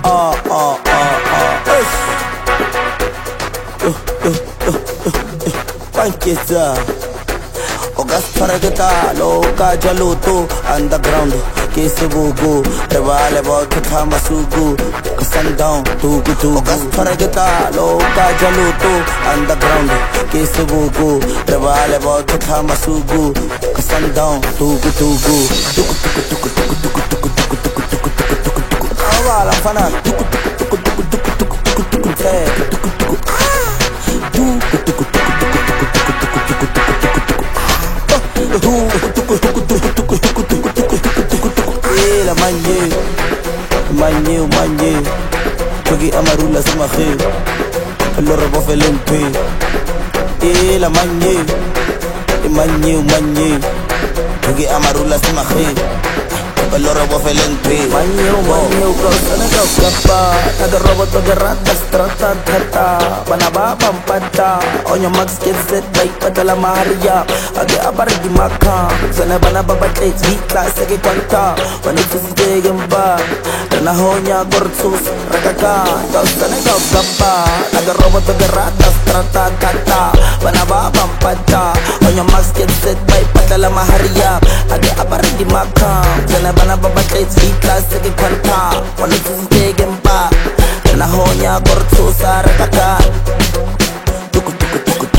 Pankeza Ogasthara ke talo ka jaluto underground ke sebugu revale bo kha masugu sundown tugu tugu Ogasthara ke talo ka jaluto underground ke sebugu revale bo kha masugu sundown tugu tugu tugu tugu tugu tugu tugu tugu tugu tugu tugu tugu tugu awala fana tugu tugu tugu tugu tugu tugu tugu tugu tugu tugu la manye Chogi amarula sumahe Loro bofelempe la manye Chogi amarula sumahe Loro bofelempe Manye Kausana kaukapa Naga robot ratas trata tata Banaba pampata Onyo max get set like patala maria Age abar di maka Sana banaba batek hita sege kanta Wanitsus gegemba Dana honya gortsus rakaka Kausana kaukapa Naga robot ratas trata tata Banaba pampata Onyo max get set like patala maria Age abar di maka Sana banaba batek hita sege kanta Wanitsus gegemba Dana honya gortsus rakaka Tuku tuku tuku